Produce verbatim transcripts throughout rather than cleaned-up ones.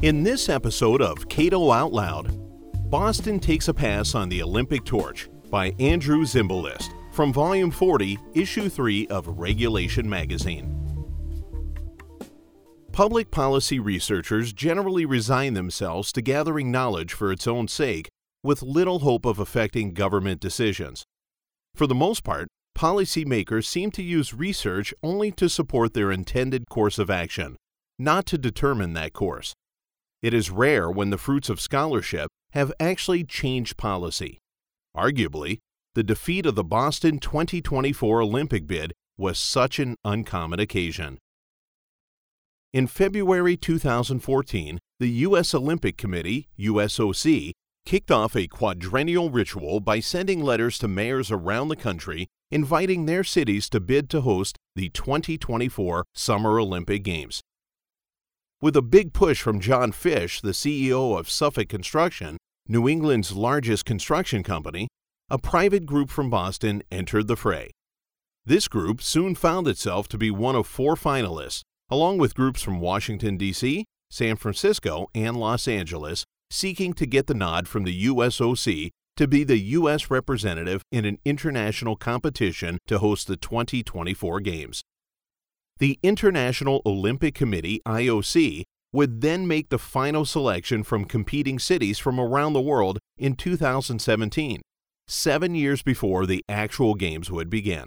In this episode of Cato Out Loud, Boston Takes a Pass on the Olympic Torch by Andrew Zimbalist from Volume forty, Issue three of Regulation Magazine. Public policy researchers generally resign themselves to gathering knowledge for its own sake, with little hope of affecting government decisions. For the most part, policymakers seem to use research only to support their intended course of action, not to determine that course. It is rare when the fruits of scholarship have actually changed policy. Arguably, the defeat of the Boston twenty twenty-four Olympic bid was such an uncommon occasion. In February two thousand fourteen, the U S Olympic Committee, U S O C, kicked off a quadrennial ritual by sending letters to mayors around the country inviting their cities to bid to host the twenty twenty-four Summer Olympic Games. With a big push from John Fish, the C E O of Suffolk Construction, New England's largest construction company, a private group from Boston entered the fray. This group soon found itself to be one of four finalists, along with groups from Washington, D C, San Francisco, and Los Angeles, seeking to get the nod from the U S O C to be the U S representative in an international competition to host the twenty twenty-four Games. The International Olympic Committee, I O C, would then make the final selection from competing cities from around the world in two thousand seventeen, seven years before the actual Games would begin.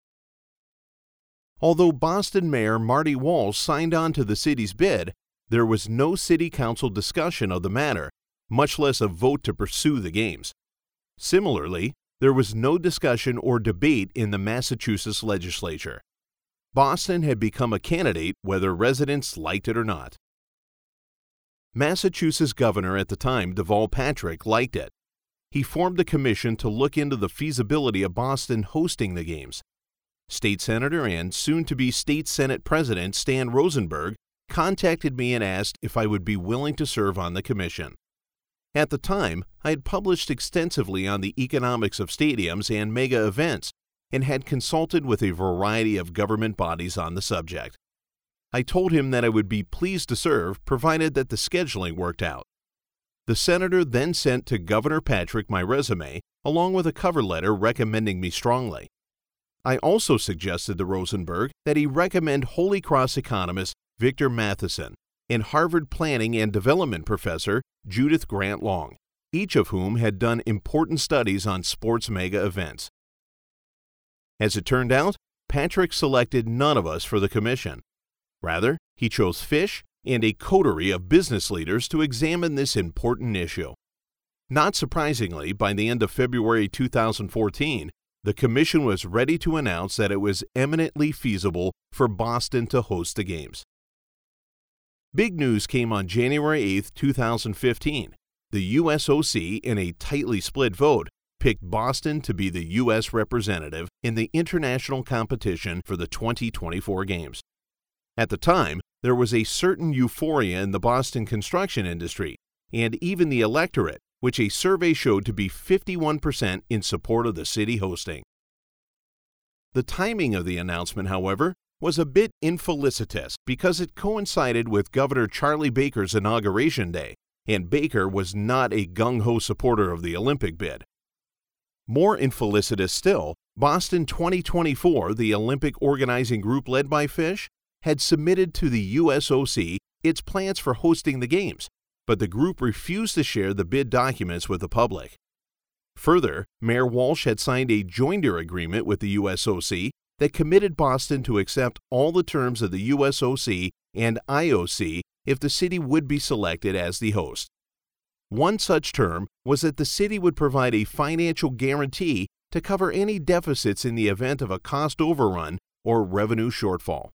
Although Boston Mayor Marty Walsh signed on to the city's bid, there was no city council discussion of the matter, much less a vote to pursue the Games. Similarly, there was no discussion or debate in the Massachusetts legislature. Boston had become a candidate whether residents liked it or not. Massachusetts governor at the time, Deval Patrick, liked it. He formed a commission to look into the feasibility of Boston hosting the Games. State Senator and soon-to-be State Senate President Stan Rosenberg contacted me and asked if I would be willing to serve on the commission. At the time, I had published extensively on the economics of stadiums and mega events and had consulted with a variety of government bodies on the subject. I told him that I would be pleased to serve provided that the scheduling worked out. The senator then sent to Governor Patrick my resume along with a cover letter recommending me strongly. I also suggested to Rosenberg that he recommend Holy Cross economist Victor Matheson and Harvard planning and development professor Judith Grant Long, each of whom had done important studies on sports mega events. As it turned out, Patrick selected none of us for the commission. Rather, he chose Fish and a coterie of business leaders to examine this important issue. Not surprisingly, by the end of February two thousand fourteen, the commission was ready to announce that it was eminently feasible for Boston to host the Games. Big news came on January eighth, two thousand fifteen. The U S O C, in a tightly split vote, picked Boston to be the U S representative in the international competition for the twenty twenty-four Games. At the time, there was a certain euphoria in the Boston construction industry, and even the electorate, which a survey showed to be fifty-one percent in support of the city hosting. The timing of the announcement, however, was a bit infelicitous because it coincided with Governor Charlie Baker's inauguration day, and Baker was not a gung-ho supporter of the Olympic bid. More infelicitous still, Boston twenty twenty-four, the Olympic organizing group led by Fish, had submitted to the U S O C its plans for hosting the Games, but the group refused to share the bid documents with the public. Further, Mayor Walsh had signed a joinder agreement with the U S O C that committed Boston to accept all the terms of the U S O C and I O C if the city would be selected as the host. One such term was that the city would provide a financial guarantee to cover any deficits in the event of a cost overrun or revenue shortfall.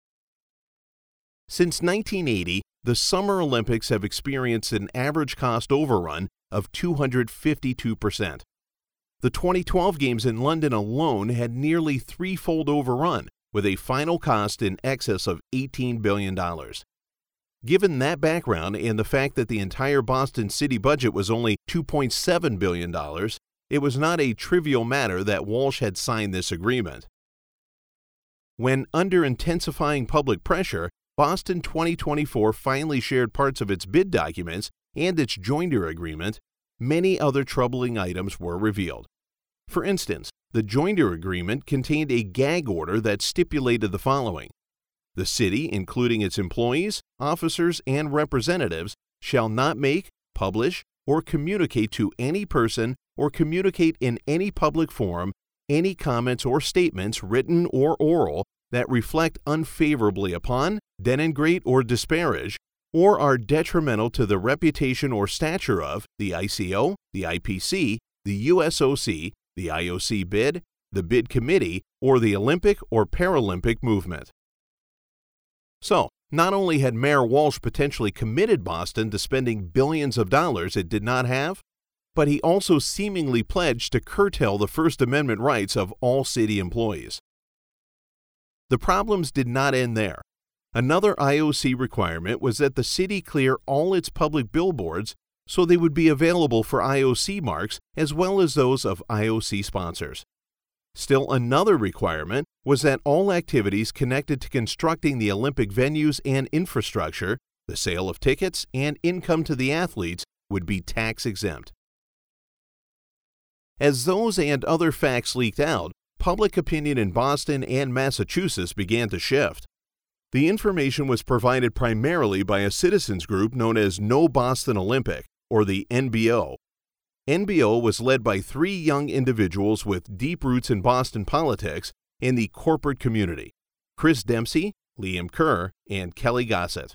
Since nineteen eighty, the Summer Olympics have experienced an average cost overrun of two hundred fifty-two percent. The twenty twelve Games in London alone had nearly threefold overrun, with a final cost in excess of eighteen billion dollars. Given that background and the fact that the entire Boston city budget was only two point seven billion dollars, it was not a trivial matter that Walsh had signed this agreement. When, under intensifying public pressure, Boston twenty twenty-four finally shared parts of its bid documents and its joinder agreement, many other troubling items were revealed. For instance, the joinder agreement contained a gag order that stipulated the following: the city, including its employees, officers, and representatives, shall not make, publish, or communicate to any person or communicate in any public forum any comments or statements, written or oral, that reflect unfavorably upon, denigrate, or disparage, or are detrimental to the reputation or stature of the I C O, the I P C, the U S O C, the I O C bid, the bid committee, or the Olympic or Paralympic movement. So, not only had Mayor Walsh potentially committed Boston to spending billions of dollars it did not have, but he also seemingly pledged to curtail the First Amendment rights of all city employees. The problems did not end there. Another I O C requirement was that the city clear all its public billboards so they would be available for I O C marks as well as those of I O C sponsors. Still another requirement was that all activities connected to constructing the Olympic venues and infrastructure, the sale of tickets, and income to the athletes would be tax exempt. As those and other facts leaked out, public opinion in Boston and Massachusetts began to shift. The information was provided primarily by a citizens group known as No Boston Olympic, or the N B O. N B O was led by three young individuals with deep roots in Boston politics and the corporate community: Chris Dempsey, Liam Kerr, and Kelly Gossett.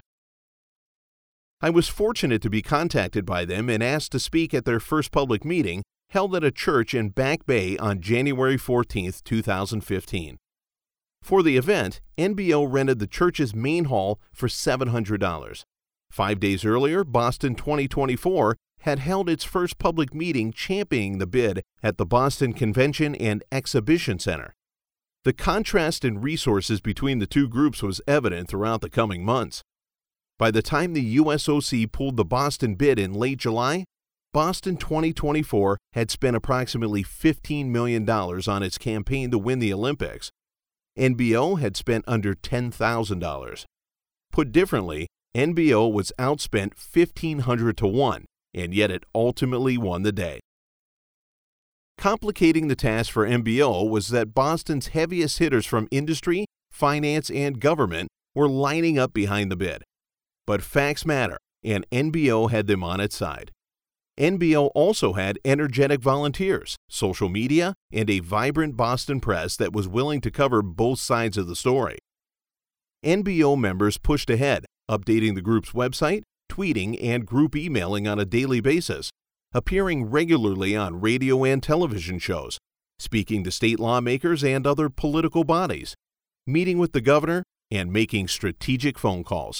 I was fortunate to be contacted by them and asked to speak at their first public meeting held at a church in Back Bay on January fourteenth, two thousand fifteen. For the event, N B O rented the church's main hall for seven hundred dollars. Five days earlier, Boston twenty twenty-four had held its first public meeting championing the bid at the Boston Convention and Exhibition Center. The contrast in resources between the two groups was evident throughout the coming months. By the time the U S O C pulled the Boston bid in late July, Boston twenty twenty-four had spent approximately fifteen million dollars on its campaign to win the Olympics. N B O had spent under ten thousand dollars. Put differently, N B O was outspent fifteen hundred to one, and yet it ultimately won the day. Complicating the task for N B O was that Boston's heaviest hitters from industry, finance, and government were lining up behind the bid. But facts matter, and N B O had them on its side. N B O also had energetic volunteers, social media, and a vibrant Boston press that was willing to cover both sides of the story. N B O members pushed ahead, updating the group's website, tweeting, and group emailing on a daily basis, appearing regularly on radio and television shows, speaking to state lawmakers and other political bodies, meeting with the governor, and making strategic phone calls.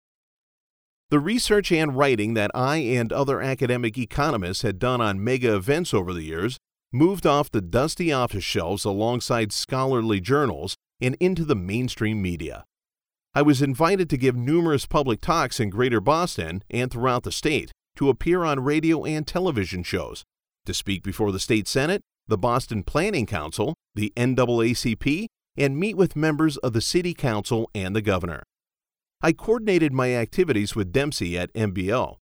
The research and writing that I and other academic economists had done on mega events over the years moved off the dusty office shelves alongside scholarly journals and into the mainstream media. I was invited to give numerous public talks in Greater Boston and throughout the state, to appear on radio and television shows, to speak before the state Senate, the Boston Planning Council, the N double A C P, and meet with members of the City Council and the governor. I coordinated my activities with Dempsey at N B O.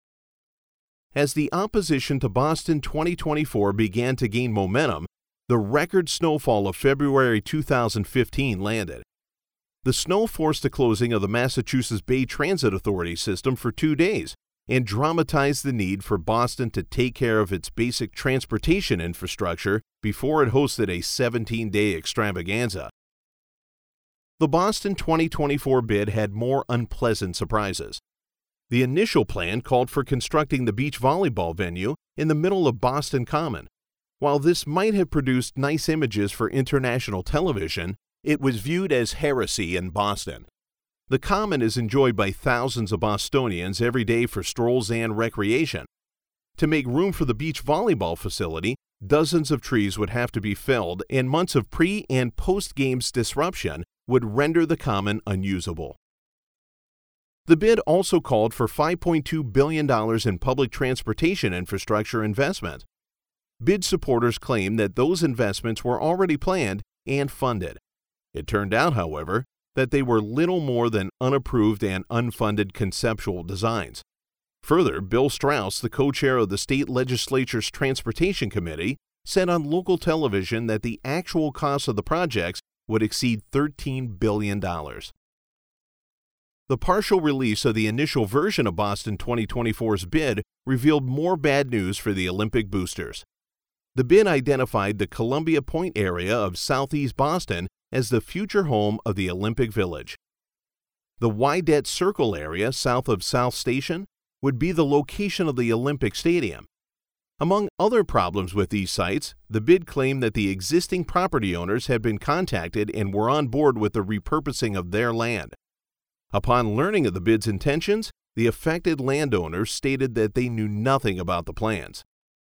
As the opposition to Boston twenty twenty-four began to gain momentum, the record snowfall of February two thousand fifteen landed. The snow forced the closing of the Massachusetts Bay Transit Authority system for two days and dramatized the need for Boston to take care of its basic transportation infrastructure before it hosted a seventeen-day extravaganza. The Boston twenty twenty-four bid had more unpleasant surprises. The initial plan called for constructing the beach volleyball venue in the middle of Boston Common. While this might have produced nice images for international television, it was viewed as heresy in Boston. The Common is enjoyed by thousands of Bostonians every day for strolls and recreation. To make room for the beach volleyball facility, dozens of trees would have to be felled, and months of pre- and post-games disruption would render the Common unusable. The bid also called for five point two billion dollars in public transportation infrastructure investment. Bid supporters claimed that those investments were already planned and funded. It turned out, however, that they were little more than unapproved and unfunded conceptual designs. Further, Bill Strauss, the co-chair of the state legislature's Transportation Committee, said on local television that the actual cost of the projects would exceed thirteen billion dollars. The partial release of the initial version of Boston twenty twenty-four's bid revealed more bad news for the Olympic boosters. The bid identified the Columbia Point area of southeast Boston as the future home of the Olympic Village. The Wydett Circle area south of South Station would be the location of the Olympic Stadium. Among other problems with these sites, the bid claimed that the existing property owners had been contacted and were on board with the repurposing of their land. Upon learning of the bid's intentions, the affected landowners stated that they knew nothing about the plans.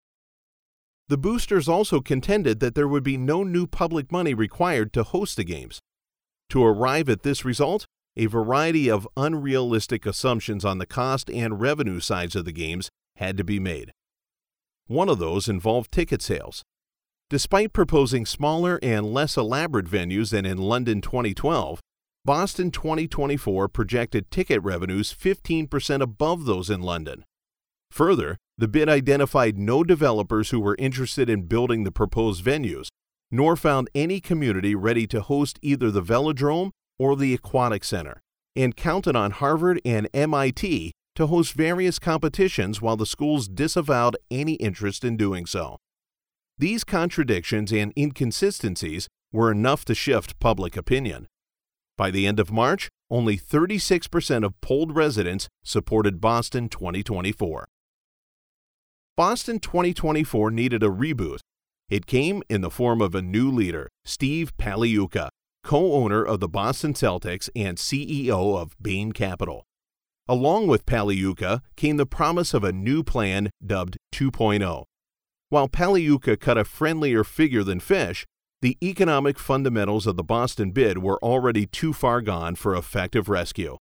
The boosters also contended that there would be no new public money required to host the games. To arrive at this result, a variety of unrealistic assumptions on the cost and revenue sides of the games had to be made. One of those involved ticket sales. Despite proposing smaller and less elaborate venues than in London twenty twelve, Boston twenty twenty-four projected ticket revenues fifteen percent above those in London. Further, the bid identified no developers who were interested in building the proposed venues, nor found any community ready to host either the Velodrome or the Aquatic Center, and counted on Harvard and M I T to host various competitions while the schools disavowed any interest in doing so. These contradictions and inconsistencies were enough to shift public opinion. By the end of March, only thirty-six percent of polled residents supported Boston twenty twenty-four. Boston twenty twenty-four needed a reboot. It came in the form of a new leader, Steve Pagliuca, co-owner of the Boston Celtics and C E O of Bain Capital. Along with Pagliuca came the promise of a new plan dubbed two point oh. While Pagliuca cut a friendlier figure than fish, the economic fundamentals of the Boston bid were already too far gone for effective rescue.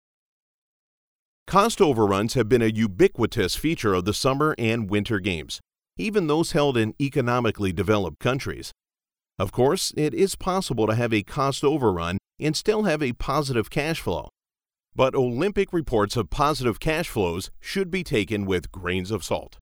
Cost overruns have been a ubiquitous feature of the summer and winter games, even those held in economically developed countries. Of course, it is possible to have a cost overrun and still have a positive cash flow. But Olympic reports of positive cash flows should be taken with grains of salt.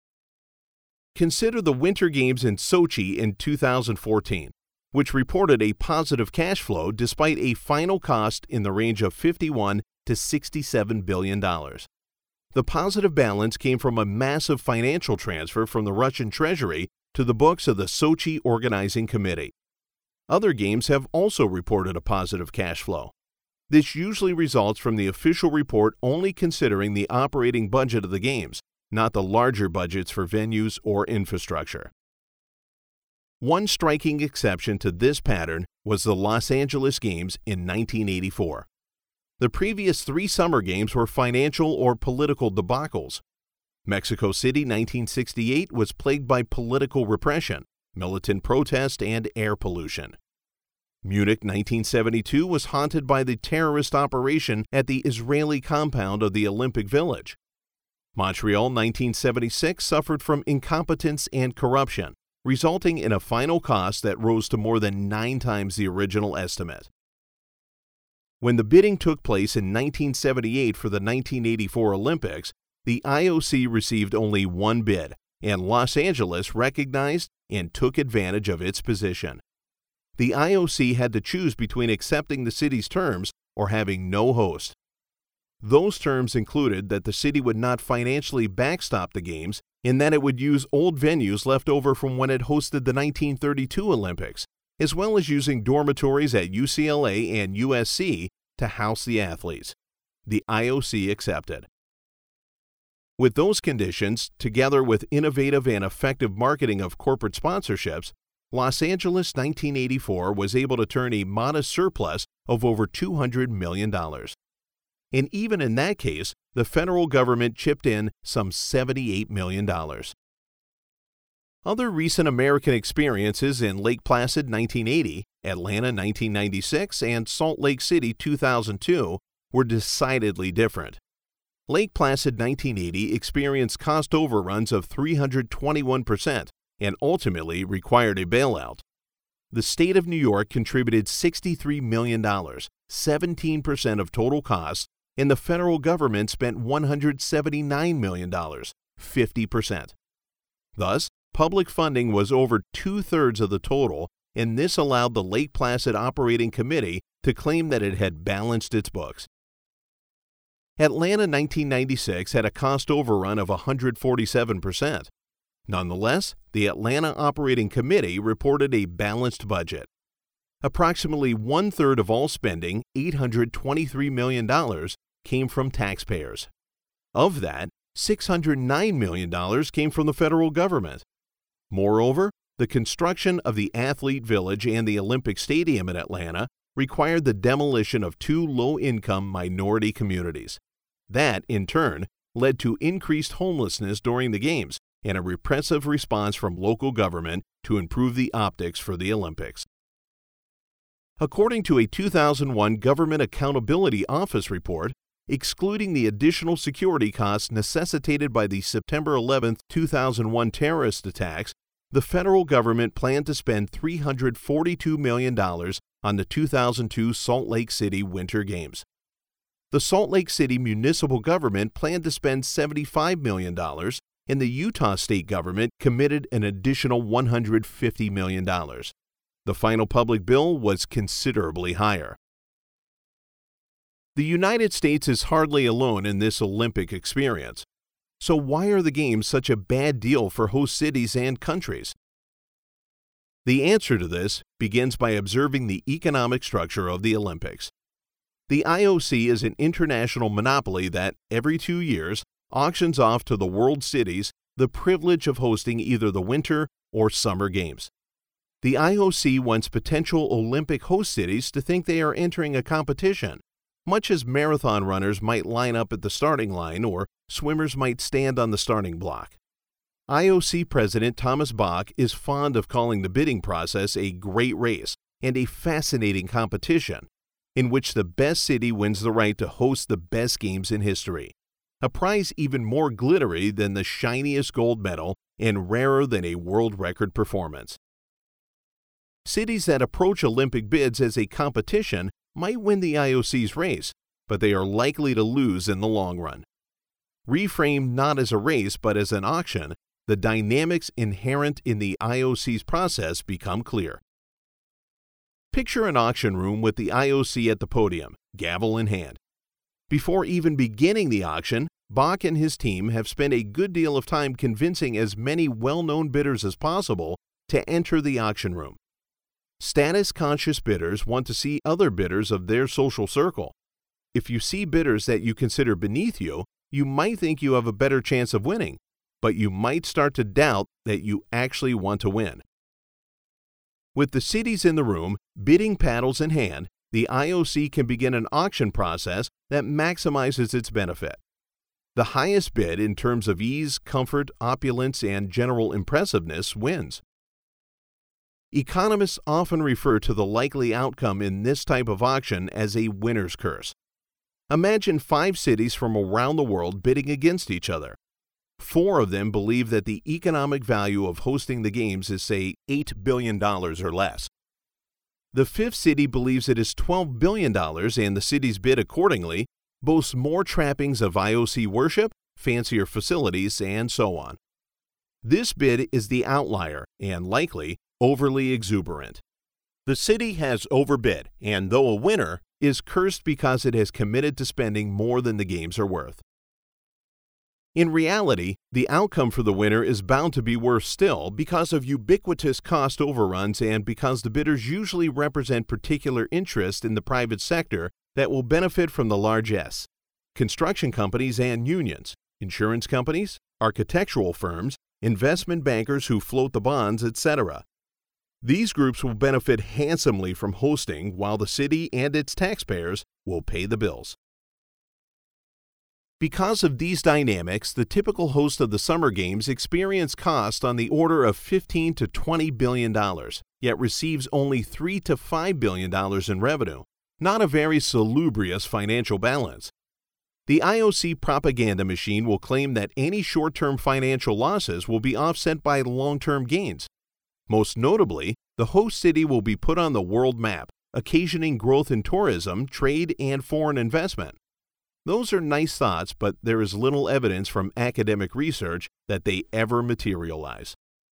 Consider the Winter Games in Sochi in two thousand fourteen, which reported a positive cash flow despite a final cost in the range of fifty-one to sixty-seven billion dollars. The positive balance came from a massive financial transfer from the Russian treasury to the books of the Sochi Organizing Committee. Other games have also reported a positive cash flow. This usually results from the official report only considering the operating budget of the games, not the larger budgets for venues or infrastructure. One striking exception to this pattern was the Los Angeles Games in nineteen eighty-four. The previous three summer games were financial or political debacles. Mexico City nineteen sixty-eight was plagued by political repression, militant protest, and air pollution. Munich nineteen seventy-two was haunted by the terrorist operation at the Israeli compound of the Olympic Village. Montreal nineteen seventy-six suffered from incompetence and corruption, resulting in a final cost that rose to more than nine times the original estimate. When the bidding took place in nineteen seventy-eight for the nineteen eighty-four Olympics, the I O C received only one bid, and Los Angeles recognized and took advantage of its position. The I O C had to choose between accepting the city's terms or having no host. Those terms included that the city would not financially backstop the games and that it would use old venues left over from when it hosted the nineteen thirty-two Olympics, as well as using dormitories at U C L A and U S C to house the athletes. The I O C accepted. With those conditions, together with innovative and effective marketing of corporate sponsorships, Los Angeles nineteen eighty-four was able to turn a modest surplus of over two hundred million dollars. And even in that case, the federal government chipped in some seventy-eight million dollars. Other recent American experiences in Lake Placid nineteen eighty, Atlanta nineteen ninety-six, and Salt Lake City two thousand two were decidedly different. Lake Placid nineteen eighty experienced cost overruns of three hundred twenty-one percent and ultimately required a bailout. The state of New York contributed sixty-three million dollars, seventeen percent of total costs, and the federal government spent one hundred seventy-nine million dollars, fifty percent. Thus, public funding was over two-thirds of the total, and this allowed the Lake Placid Operating Committee to claim that it had balanced its books. Atlanta nineteen ninety-six had a cost overrun of one hundred forty-seven percent. Nonetheless, the Atlanta Operating Committee reported a balanced budget. Approximately one-third of all spending, eight hundred twenty-three million dollars, came from taxpayers. Of that, six hundred nine million dollars came from the federal government. Moreover, the construction of the Athlete Village and the Olympic Stadium in Atlanta required the demolition of two low-income minority communities. That, in turn, led to increased homelessness during the Games and a repressive response from local government to improve the optics for the Olympics. According to a two thousand one Government Accountability Office report, excluding the additional security costs necessitated by the September eleventh, two thousand one terrorist attacks, the federal government planned to spend three hundred forty-two million dollars on the two thousand two Salt Lake City Winter Games. The Salt Lake City municipal government planned to spend seventy-five million dollars, and the Utah state government committed an additional one hundred fifty million dollars. The final public bill was considerably higher. The United States is hardly alone in this Olympic experience. So why are the Games such a bad deal for host cities and countries? The answer to this begins by observing the economic structure of the Olympics. The I O C is an international monopoly that, every two years, auctions off to the world cities the privilege of hosting either the Winter or Summer Games. The I O C wants potential Olympic host cities to think they are entering a competition, much as marathon runners might line up at the starting line or swimmers might stand on the starting block. I O C President Thomas Bach is fond of calling the bidding process a great race and a fascinating competition, in which the best city wins the right to host the best games in history, a prize even more glittery than the shiniest gold medal and rarer than a world record performance. Cities that approach Olympic bids as a competition might win the I O C's race, but they are likely to lose in the long run. Reframed not as a race but as an auction, the dynamics inherent in the I O C's process become clear. Picture an auction room with the I O C at the podium, gavel in hand. Before even beginning the auction, Bach and his team have spent a good deal of time convincing as many well-known bidders as possible to enter the auction room. Status-conscious bidders want to see other bidders of their social circle. If you see bidders that you consider beneath you, you might think you have a better chance of winning, but you might start to doubt that you actually want to win. With the cities in the room, bidding paddles in hand, the I O C can begin an auction process that maximizes its benefit. The highest bid in terms of ease, comfort, opulence, and general impressiveness wins. Economists often refer to the likely outcome in this type of auction as a winner's curse. Imagine five cities from around the world bidding against each other. Four of them believe that the economic value of hosting the Games is, say, eight billion dollars or less. The fifth city believes it is twelve billion dollars, and the city's bid accordingly boasts more trappings of I O C worship, fancier facilities, and so on. This bid is the outlier and likely overly exuberant. The city has overbid, and though a winner, is cursed because it has committed to spending more than the Games are worth. In reality, the outcome for the winner is bound to be worse still because of ubiquitous cost overruns and because the bidders usually represent particular interest in the private sector that will benefit from the largesse: construction companies and unions, insurance companies, architectural firms, investment bankers who float the bonds, et cetera. These groups will benefit handsomely from hosting, while the city and its taxpayers will pay the bills. Because of these dynamics, the typical host of the Summer Games experiences costs on the order of fifteen to twenty billion dollars, yet receives only three to five billion dollars in revenue, not a very salubrious financial balance. The I O C propaganda machine will claim that any short-term financial losses will be offset by long-term gains. Most notably, the host city will be put on the world map, occasioning growth in tourism, trade, and foreign investment. Those are nice thoughts, but there is little evidence from academic research that they ever materialize.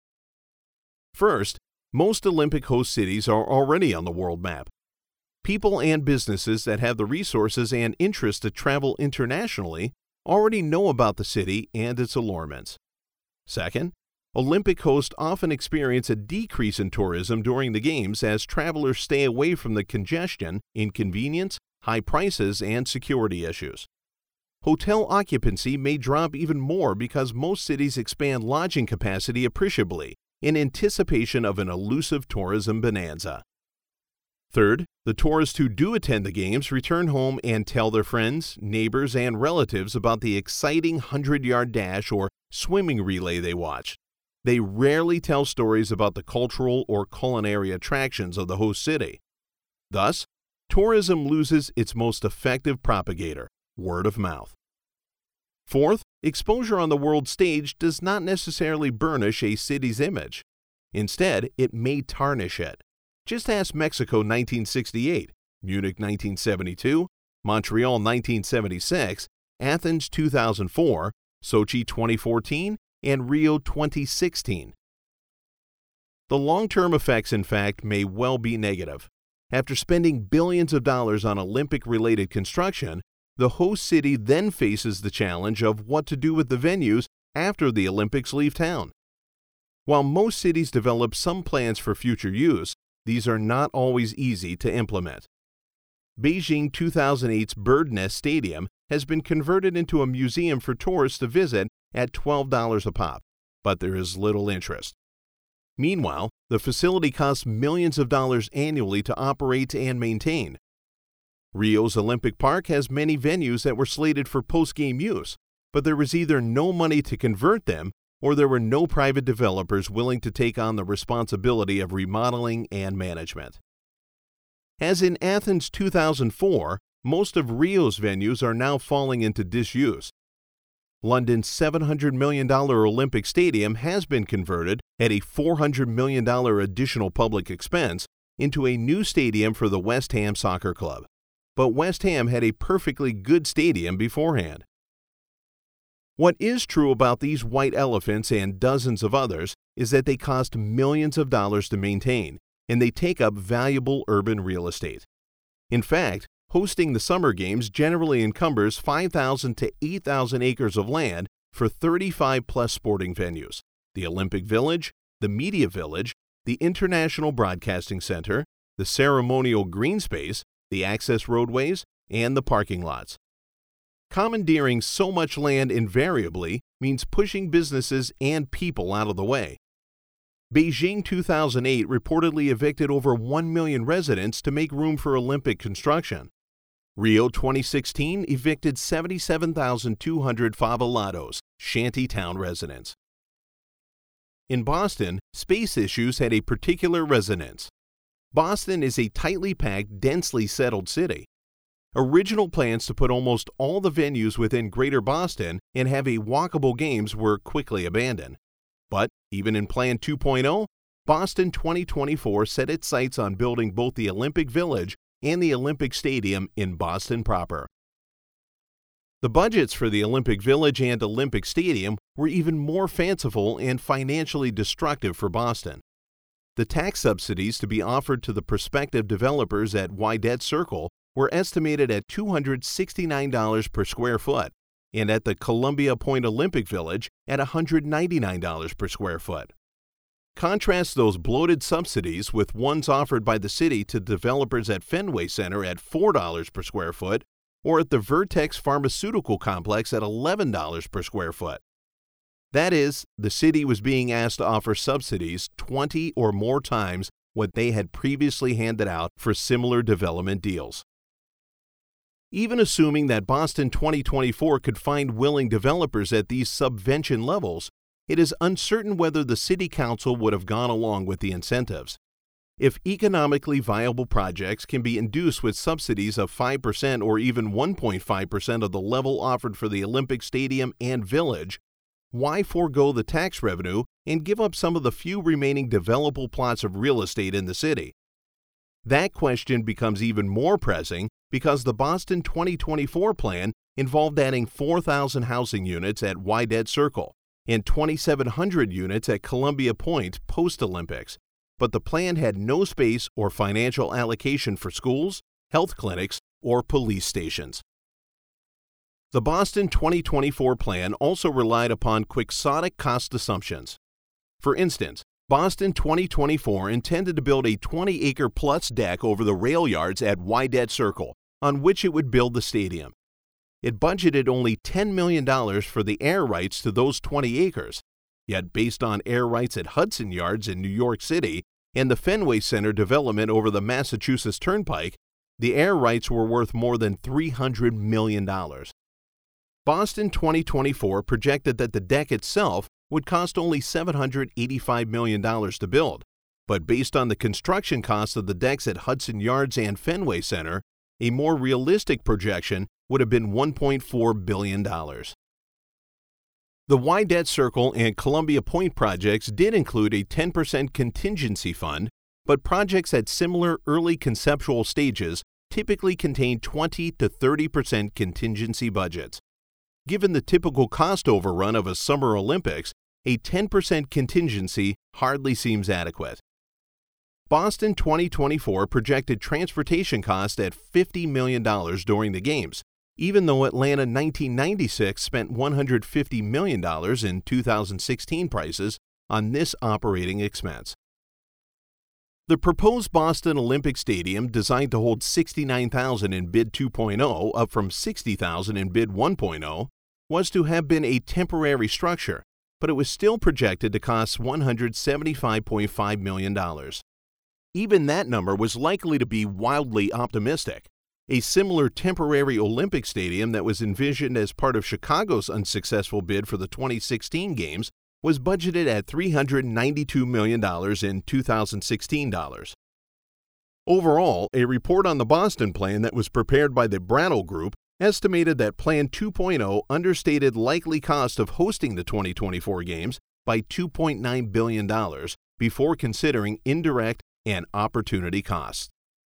First, most Olympic host cities are already on the world map. People and businesses that have the resources and interest to travel internationally already know about the city and its allurements. Second, Olympic hosts often experience a decrease in tourism during the Games as travelers stay away from the congestion, inconvenience, high prices, and security issues. Hotel occupancy may drop even more because most cities expand lodging capacity appreciably in anticipation of an elusive tourism bonanza. Third, the tourists who do attend the Games return home and tell their friends, neighbors, and relatives about the exciting hundred-yard dash or swimming relay they watched. They rarely tell stories about the cultural or culinary attractions of the host city. Thus, tourism loses its most effective propagator, word of mouth. Fourth, exposure on the world stage does not necessarily burnish a city's image. Instead, it may tarnish it. Just ask Mexico nineteen sixty-eight, Munich nineteen seventy-two, Montreal nineteen seventy-six, Athens two thousand four, Sochi twenty fourteen, and Rio twenty sixteen. The long-term effects, in fact, may well be negative. After spending billions of dollars on Olympic-related construction, the host city then faces the challenge of what to do with the venues after the Olympics leave town. While most cities develop some plans for future use, these are not always easy to implement. Beijing two thousand eight's Bird Nest Stadium has been converted into a museum for tourists to visit at twelve dollars a pop, but there is little interest. Meanwhile, the facility costs millions of dollars annually to operate and maintain. Rio's Olympic Park has many venues that were slated for post-game use, but there was either no money to convert them or there were no private developers willing to take on the responsibility of remodeling and management. As in Athens two thousand four, most of Rio's venues are now falling into disuse. London's seven hundred million dollars Olympic Stadium has been converted at a four hundred million dollars additional public expense into a new stadium for the West Ham Soccer Club. But West Ham had a perfectly good stadium beforehand. What is true about these white elephants and dozens of others is that they cost millions of dollars to maintain, and they take up valuable urban real estate. In fact, hosting the Summer Games generally encumbers five thousand to eight thousand acres of land for thirty-five plus sporting venues: the Olympic Village, the Media Village, the International Broadcasting Center, the Ceremonial Green Space, the access roadways, and the parking lots. Commandeering so much land invariably means pushing businesses and people out of the way. Beijing two thousand eight reportedly evicted over one million residents to make room for Olympic construction. Rio twenty sixteen evicted seventy-seven thousand two hundred favelados, shantytown residents. In Boston, space issues had a particular resonance. Boston is a tightly packed, densely settled city. Original plans to put almost all the venues within Greater Boston and have a walkable games were quickly abandoned. But even in Plan two point oh, Boston twenty twenty-four set its sights on building both the Olympic Village and the Olympic Stadium in Boston proper. The budgets for the Olympic Village and Olympic Stadium were even more fanciful and financially destructive for Boston. The tax subsidies to be offered to the prospective developers at Wydett Circle were estimated at two hundred sixty-nine dollars per square foot, and at the Columbia Point Olympic Village at one hundred ninety-nine dollars per square foot. Contrast those bloated subsidies with ones offered by the city to developers at Fenway Center at four dollars per square foot or at the Vertex Pharmaceutical Complex at eleven dollars per square foot. That is, the city was being asked to offer subsidies twenty or more times what they had previously handed out for similar development deals. Even assuming that Boston twenty twenty-four could find willing developers at these subvention levels, it is uncertain whether the City Council would have gone along with the incentives. If economically viable projects can be induced with subsidies of five percent or even one point five percent of the level offered for the Olympic Stadium and Village, why forego the tax revenue and give up some of the few remaining developable plots of real estate in the city? That question becomes even more pressing because the Boston twenty twenty-four plan involved adding four thousand housing units at Wydett Circle and twenty-seven hundred units at Columbia Point post-Olympics, but the plan had no space or financial allocation for schools, health clinics, or police stations. The Boston twenty twenty-four plan also relied upon quixotic cost assumptions. For instance, Boston twenty twenty-four intended to build a twenty-acre plus deck over the rail yards at Wydett Circle, on which it would build the stadium. It budgeted only ten million dollars for the air rights to those twenty acres, yet based on air rights at Hudson Yards in New York City and the Fenway Center development over the Massachusetts Turnpike, the air rights were worth more than three hundred million dollars. Boston twenty twenty-four projected that the deck itself would cost only seven hundred eighty-five million dollars to build, but based on the construction costs of the decks at Hudson Yards and Fenway Center, a more realistic projection would have been one point four billion dollars. The Wydett Circle and Columbia Point projects did include a ten percent contingency fund, but projects at similar early conceptual stages typically contain twenty to thirty percent contingency budgets. Given the typical cost overrun of a Summer Olympics, a ten percent contingency hardly seems adequate. Boston twenty twenty-four projected transportation costs at fifty million dollars during the Games, even though Atlanta nineteen ninety-six spent one hundred fifty million dollars in two thousand sixteen prices on this operating expense. The proposed Boston Olympic Stadium, designed to hold sixty-nine thousand in bid two point oh, up from sixty thousand in bid one point oh, was to have been a temporary structure, but it was still projected to cost one hundred seventy-five point five million dollars. Even that number was likely to be wildly optimistic. A similar temporary Olympic stadium that was envisioned as part of Chicago's unsuccessful bid for the twenty sixteen Games was budgeted at three hundred ninety-two million dollars in two thousand sixteen dollars. Overall, a report on the Boston plan that was prepared by the Brattle Group estimated that Plan two point oh understated likely cost of hosting the twenty twenty-four Games by two point nine billion dollars before considering indirect and opportunity costs.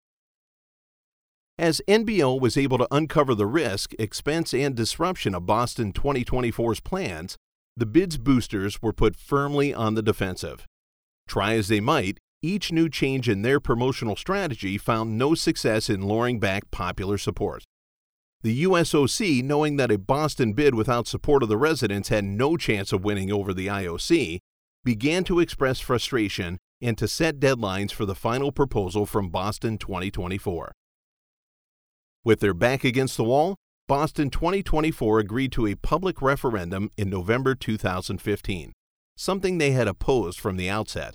As N B O was able to uncover the risk, expense, and disruption of Boston twenty twenty-four's plans, the bid's boosters were put firmly on the defensive. Try as they might, each new change in their promotional strategy found no success in luring back popular support. The U S O C, knowing that a Boston bid without support of the residents had no chance of winning over the I O C, began to express frustration and to set deadlines for the final proposal from Boston twenty twenty-four. With their back against the wall, Boston twenty twenty-four agreed to a public referendum in November two thousand fifteen, something they had opposed from the outset.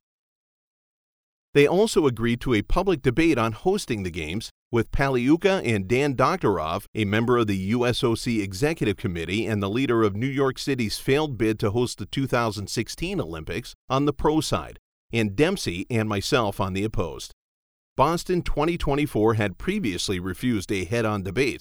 They also agreed to a public debate on hosting the Games, with Paliuka and Dan Doktorov, a member of the U S O C Executive Committee and the leader of New York City's failed bid to host the two thousand sixteen Olympics, on the pro side, and Dempsey and myself on the opposed. Boston twenty twenty-four had previously refused a head-on debate.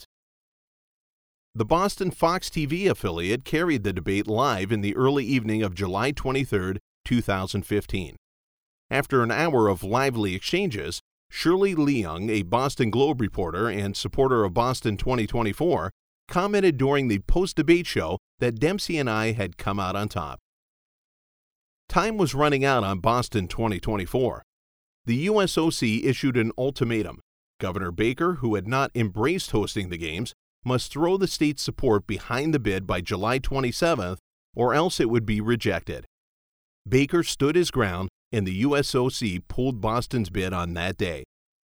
The Boston Fox T V affiliate carried the debate live in the early evening of July twenty-third, two thousand fifteen. After an hour of lively exchanges, Shirley Leung, a Boston Globe reporter and supporter of Boston twenty twenty-four, commented during the post-debate show that Dempsey and I had come out on top. Time was running out on Boston twenty twenty-four. The U S O C issued an ultimatum. Governor Baker, who had not embraced hosting the Games, must throw the state's support behind the bid by July twenty-seventh, or else it would be rejected. Baker stood his ground, and the U S O C pulled Boston's bid on that day.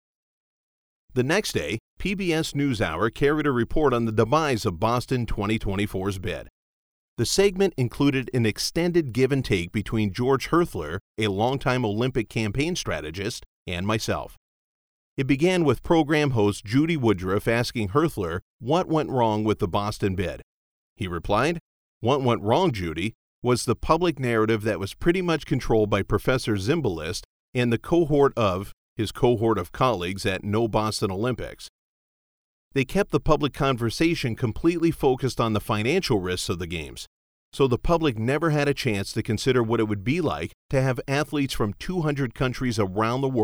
The next day, P B S NewsHour carried a report on the demise of Boston twenty twenty-four's bid. The segment included an extended give and take between George Herthler, a longtime Olympic campaign strategist, and myself. It began with program host Judy Woodruff asking Herthler what went wrong with the Boston bid. He replied, "What went wrong, Judy, was the public narrative that was pretty much controlled by Professor Zimbalist and the cohort of his cohort of colleagues at No Boston Olympics. They kept the public conversation completely focused on the financial risks of the Games, so the public never had a chance to consider what it would be like to have athletes from two hundred countries around the world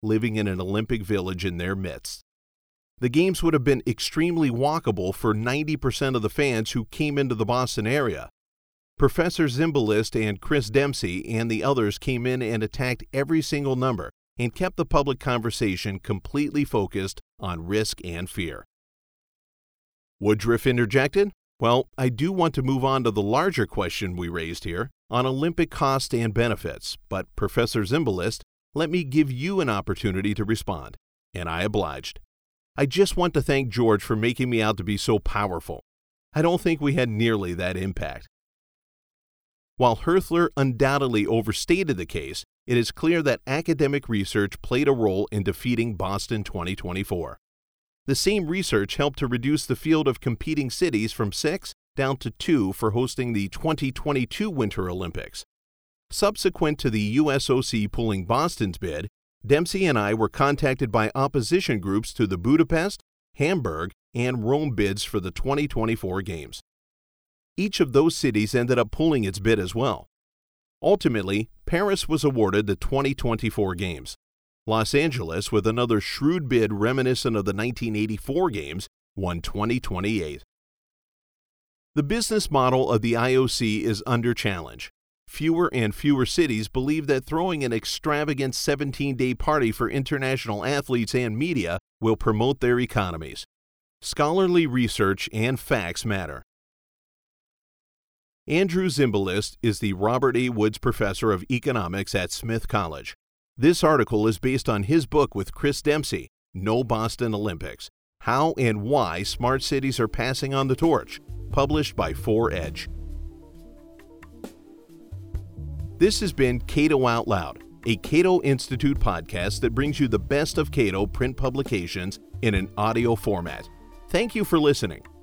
living in an Olympic village in their midst. The games would have been extremely walkable for ninety percent of the fans who came into the Boston area. Professor Zimbalist and Chris Dempsey and the others came in and attacked every single number and kept the public conversation completely focused on risk and fear. Woodruff interjected, "Well, I do want to move on to the larger question we raised here on Olympic cost and benefits, but Professor Zimbalist, let me give you an opportunity to respond." And I obliged. "I just want to thank George for making me out to be so powerful. I don't think we had nearly that impact." While Herthler undoubtedly overstated the case, it is clear that academic research played a role in defeating Boston twenty twenty-four. The same research helped to reduce the field of competing cities from six down to two for hosting the twenty twenty-two Winter Olympics. Subsequent to the U S O C pulling Boston's bid, Dempsey and I were contacted by opposition groups to the Budapest, Hamburg, and Rome bids for the twenty twenty-four Games. Each of those cities ended up pulling its bid as well. Ultimately, Paris was awarded the twenty twenty-four Games. Los Angeles, with another shrewd bid reminiscent of the nineteen eighty-four Games, won twenty twenty-eight. The business model of the I O C is under challenge. Fewer and fewer cities believe that throwing an extravagant seventeen-day party for international athletes and media will promote their economies. Scholarly research and facts matter. Andrew Zimbalist is the Robert A. Woods Professor of Economics at Smith College. This article is based on his book with Chris Dempsey, No Boston Olympics: How and Why Smart Cities Are Passing on the Torch, published by four edge. This has been Cato Out Loud, a Cato Institute podcast that brings you the best of Cato print publications in an audio format. Thank you for listening.